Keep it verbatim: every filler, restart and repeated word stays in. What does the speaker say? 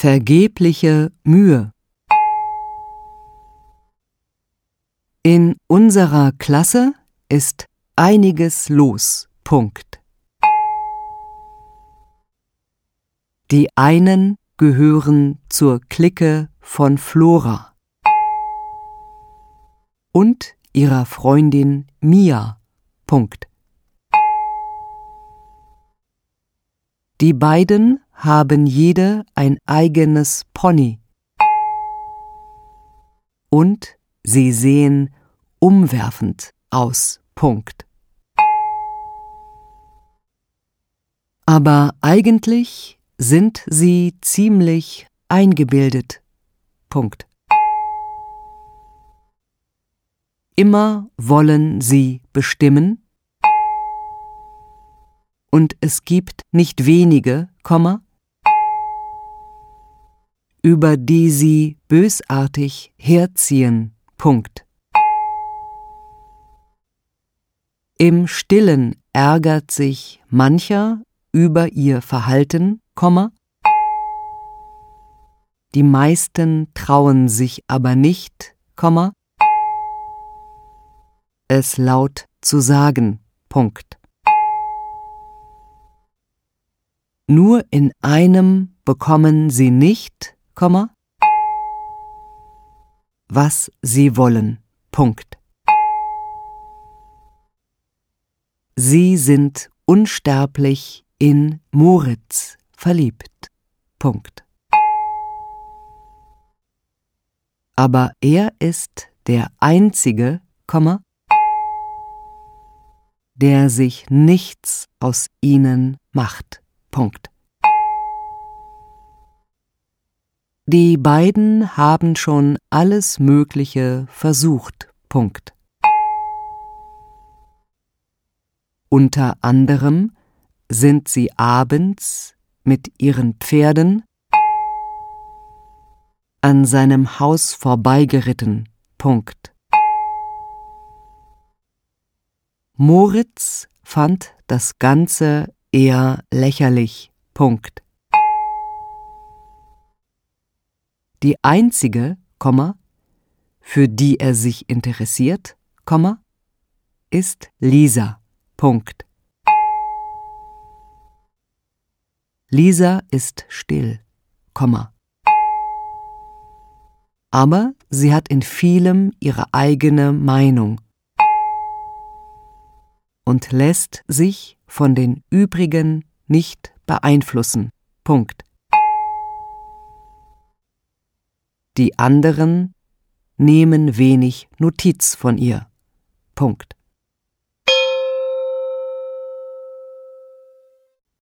Vergebliche Mühe. In unserer Klasse ist einiges los. Punkt. Die einen gehören zur Clique von Flora und ihrer Freundin Mia. Punkt. Die beiden haben jede ein eigenes Pony und sie sehen umwerfend aus. Punkt. Aber eigentlich sind sie ziemlich eingebildet. Punkt. Immer wollen sie bestimmen und es gibt nicht wenige, Komma, über die sie bösartig herziehen. Punkt. Im Stillen ärgert sich mancher über ihr Verhalten, Komma, die meisten trauen sich aber nicht, Komma, es laut zu sagen. Punkt. Nur in einem bekommen sie nicht, Komma, was sie wollen. Punkt. Sie sind unsterblich in Moritz verliebt. Punkt. Aber er ist der Einzige, Komma, der sich nichts aus ihnen macht. Punkt. Die beiden haben schon alles Mögliche versucht. Punkt. Unter anderem sind sie abends mit ihren Pferden an seinem Haus vorbeigeritten. Punkt. Moritz fand das Ganze eher lächerlich. Punkt. Die einzige, Komma, für die er sich interessiert, Komma, ist Lisa. Punkt. Lisa ist still, Komma. Aber sie hat in vielem ihre eigene Meinung und lässt sich von den übrigen nicht beeinflussen. Punkt. Die anderen nehmen wenig Notiz von ihr. Punkt.